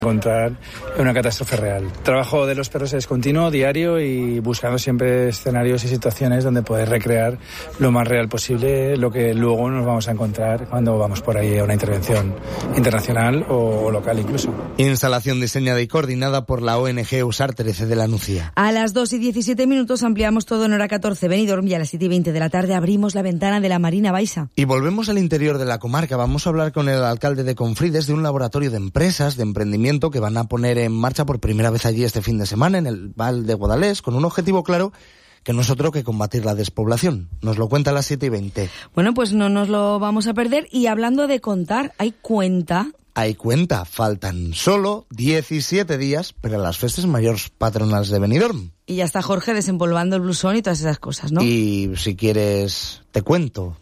encontrar una catástrofe real. El trabajo de los perros es continuo, diario y buscando siempre escenarios y situaciones donde poder recrear lo más real posible lo que luego nos vamos a encontrar cuando vamos por ahí a una intervención internacional o local incluso. Instalación diseñada y coordinada por la ONG Usar 13 de la Nucía. A las 2:17 ampliamos todo en hora 14 Benidorm y a las 7:20 de la tarde abrimos la ventana de la Marina Baixa. Y volvemos al interior de la comarca. Vamos a hablar con el alcalde de Confrides de un laboratorio de empresas, de emprendimiento que van a poner en marcha por primera vez allí este fin de semana en el Val de Guadalés, con un objetivo claro que no es otro que combatir la despoblación. Nos lo cuenta a las 7:20. Bueno, pues no nos lo vamos a perder. Y hablando de contar, ¿hay cuenta? Hay cuenta, faltan solo 17 días para las festas mayores patronals de Benidorm. Y ya está Jorge desempolvando el blusón y todas esas cosas, ¿no? Y si quieres, te cuento.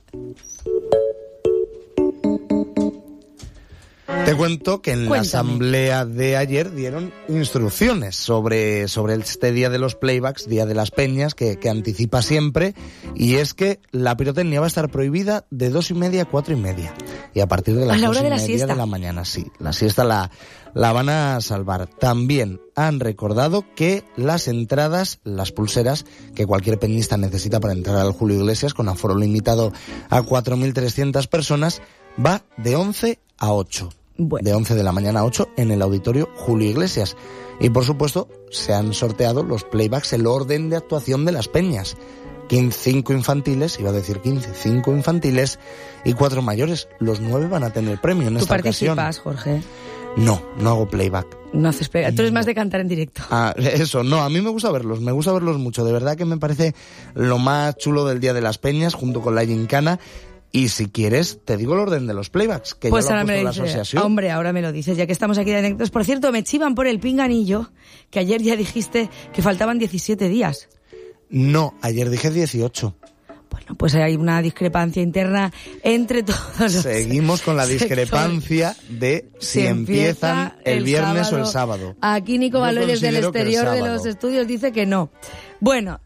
Te cuento que en la asamblea de ayer dieron instrucciones sobre este día de los playbacks, día de las peñas, que anticipa siempre, y es que la pirotecnia va a estar prohibida de 2:30 a 4:30. Y a partir de las 2:30 de la mañana, sí. La siesta la van a salvar. También han recordado que las entradas, las pulseras que cualquier peñista necesita para entrar al Julio Iglesias, con aforo limitado a 4.300 personas, va de 11 a 8. Bueno. De 11 de la mañana a 8 en el auditorio Julio Iglesias. Y por supuesto se han sorteado los playbacks, el orden de actuación de las peñas. 5 infantiles, iba a decir 15, 5 infantiles y 4 mayores. Los 9 van a tener premio en esta ocasión. ¿Tú participas, Jorge? No hago playback. No haces playback. Tú eres más de cantar en directo. Eso, no, a mí me gusta verlos mucho. De verdad que me parece lo más chulo del Día de las Peñas, junto con la gincana. Y si quieres, te digo el orden de los playbacks, que pues ya lo ha puesto la asociación. Hombre, ahora me lo dices, ya que estamos aquí de anécdotas. Por cierto, me chivan por el pinganillo, que ayer ya dijiste que faltaban 17 días. No, ayer dije 18. Bueno, pues hay una discrepancia interna entre todos. Seguimos con la discrepancia de si empiezan el viernes sábado, o el sábado. Aquí Nico Valois del exterior de los estudios dice que no. Bueno,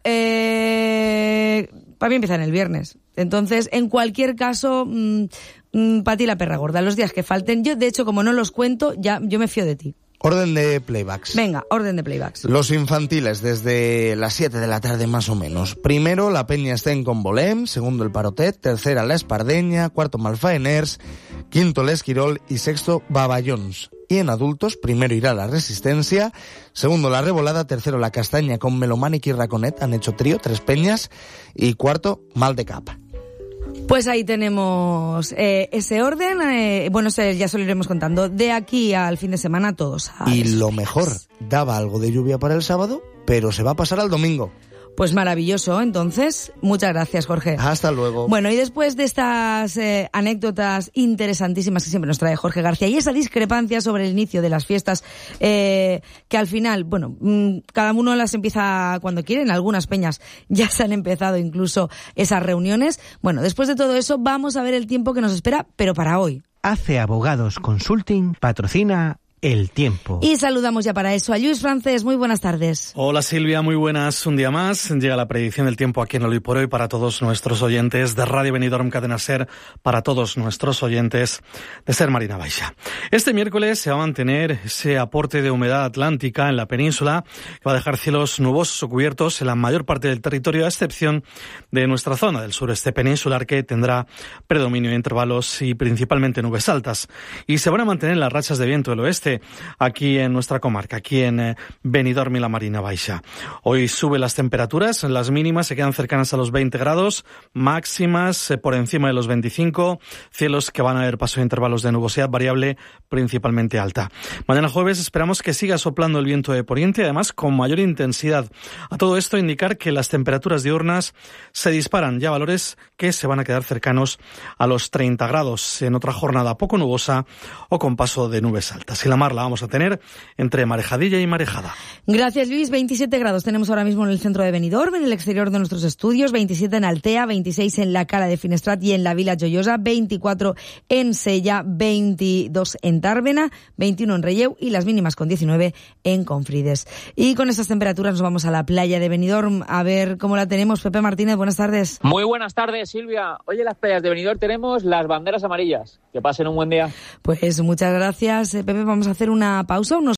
para mí empiezan el viernes. Entonces, en cualquier caso, para ti la perra gorda. Los días que falten, yo de hecho, como no los cuento, ya yo me fío de ti. Orden de playbacks. Venga, orden de playbacks. Los infantiles desde las 7 de la tarde más o menos. Primero, la Peña Estén con Bolem. Segundo, el Parotet. Tercera, la Espardeña. Cuarto, Malfaeners. Quinto, el Esquirol. Y sexto, Baballons. Y en adultos, primero irá la Resistencia. Segundo, la Revolada. Tercero, la Castaña con Melomànic y Raconet. Han hecho trío, 3 peñas. Y cuarto, Mal de Capa. Pues ahí tenemos ese orden. Bueno, ya se lo iremos contando. De aquí al fin de semana todos. Y lo mejor, daba algo de lluvia para el sábado, pero se va a pasar al domingo. Pues maravilloso, entonces, muchas gracias, Jorge. Hasta luego. Bueno, y después de estas anécdotas interesantísimas que siempre nos trae Jorge García y esa discrepancia sobre el inicio de las fiestas, que al final, bueno, cada uno las empieza cuando quiere, en algunas peñas ya se han empezado incluso esas reuniones. Bueno, después de todo eso, vamos a ver el tiempo que nos espera, pero para hoy. AC Abogados Consulting patrocina El Tiempo. Y saludamos ya para eso a Lluís Francés. Muy buenas tardes. Hola Silvia, muy buenas. Un día más llega la predicción del tiempo aquí en Hoy por Hoy para todos nuestros oyentes de Radio Benidorm Cadena Ser, para todos nuestros oyentes de Ser Marina Baixa. Este miércoles se va a mantener ese aporte de humedad atlántica en la península que va a dejar cielos nubosos o cubiertos en la mayor parte del territorio, a excepción de nuestra zona del sureste peninsular, que tendrá predominio de intervalos y principalmente nubes altas. Y se van a mantener las rachas de viento del oeste aquí en nuestra comarca, aquí en Benidorm y la Marina Baixa. Hoy suben las temperaturas, las mínimas se quedan cercanas a los 20 grados, máximas por encima de los 25, cielos que van a haber paso de intervalos de nubosidad variable principalmente alta. Mañana jueves esperamos que siga soplando el viento de poniente, además con mayor intensidad. A todo esto indicar que las temperaturas diurnas se disparan, ya valores que se van a quedar cercanos a los 30 grados en otra jornada poco nubosa o con paso de nubes altas. Y la mar la vamos a tener entre marejadilla y marejada. Gracias, Luis. 27 grados tenemos ahora mismo en el centro de Benidorm, en el exterior de nuestros estudios, 27 en Altea, 26 en la Cala de Finestrat y en la Vila Joiosa, 24 en Sella, 22 en Tàrbena, 21 en Relleu y las mínimas con 19 en Confrides. Y con estas temperaturas nos vamos a la playa de Benidorm a ver cómo la tenemos. Pepe Martínez, buenas tardes. Muy buenas tardes, Silvia. Hoy en las playas de Benidorm tenemos las banderas amarillas. Que pasen un buen día. Pues muchas gracias, Pepe. Vamos a hacer una pausa, unos